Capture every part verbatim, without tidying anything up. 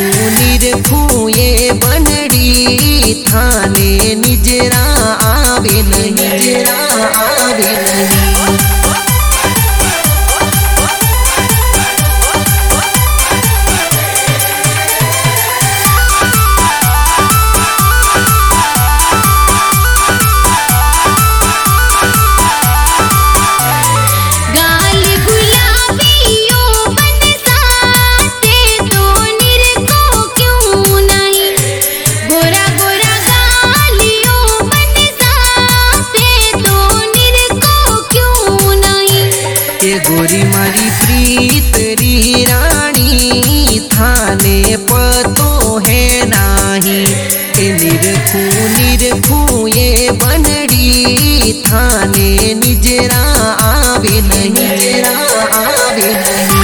निरखुए बनड़ी थाने निजरा आवे नहीं, निजरा आवे नहीं। गोरी मारी प्रीतरी रानी थाने पतो है नाही। ए निरखू निरखू ये बनड़ी थाने निजरा आवे नहीं, निजरा आवे नहीं।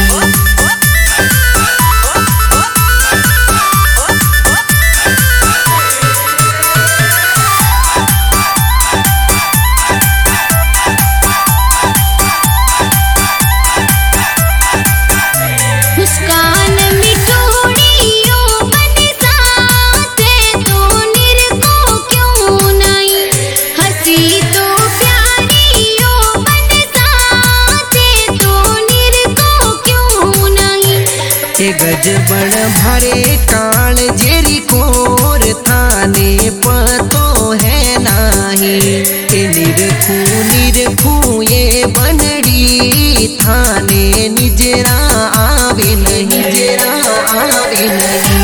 गज बड़ भरे काल जेरी कोर थाने पतो है नाही। ए निरखू निरखू ये बनड़ी थाने निजरा आवे नहीं, निजरा आवे नहीं।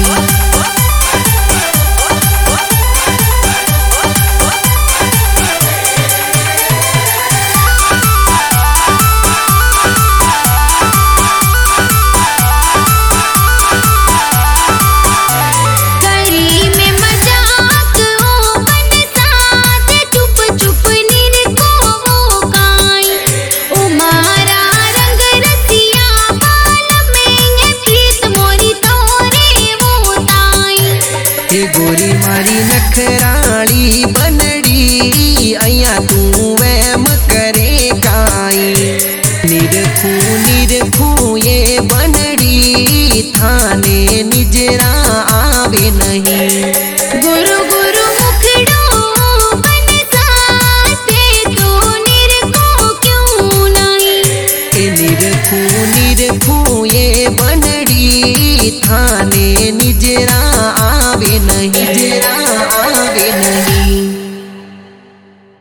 गोरी मारी नखराली बनड़ी अया तू